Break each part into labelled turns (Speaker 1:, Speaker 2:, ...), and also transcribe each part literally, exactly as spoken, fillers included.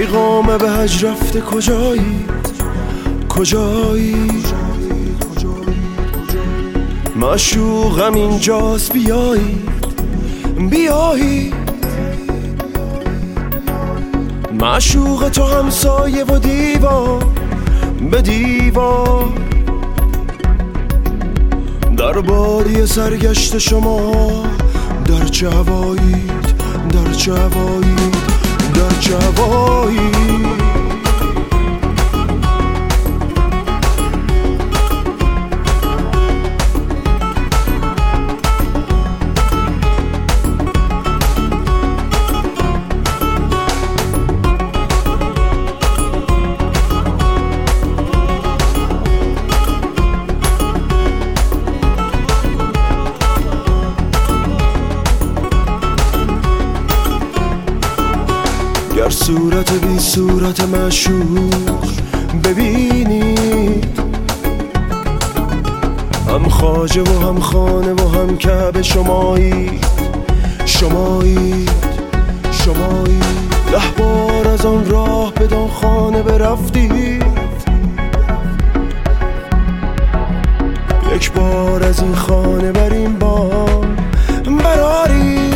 Speaker 1: پیغام به حج رفته کجایی کجایی معشوقم اینجاست بیایی بیایی معشوق تو همسایه و دیوار به دیوار در بادی سرگشت شما در چه هوایید در چه هوایید در چه هوایید گر صورت بی صورت معشوق ببینید، هم خواجه و هم خانه و هم کعبه شمایید شمایید شمایید. ده بار از آن راه بدان خانه برفتید، یک بار از این خانه بر این بام برارید.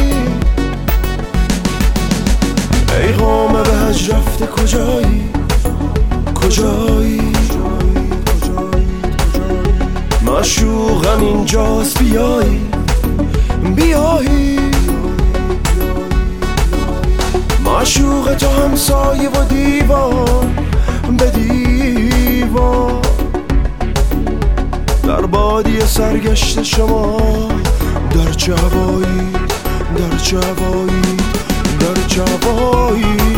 Speaker 1: پیغام به حج رفته کجایی کجایی معشوقم اینجاست بیایی بیایی معشوق تو همسایه و دیوار به دیوار در بادی سرگشت شما در چه هوایی در چه هوایی در چه هوایی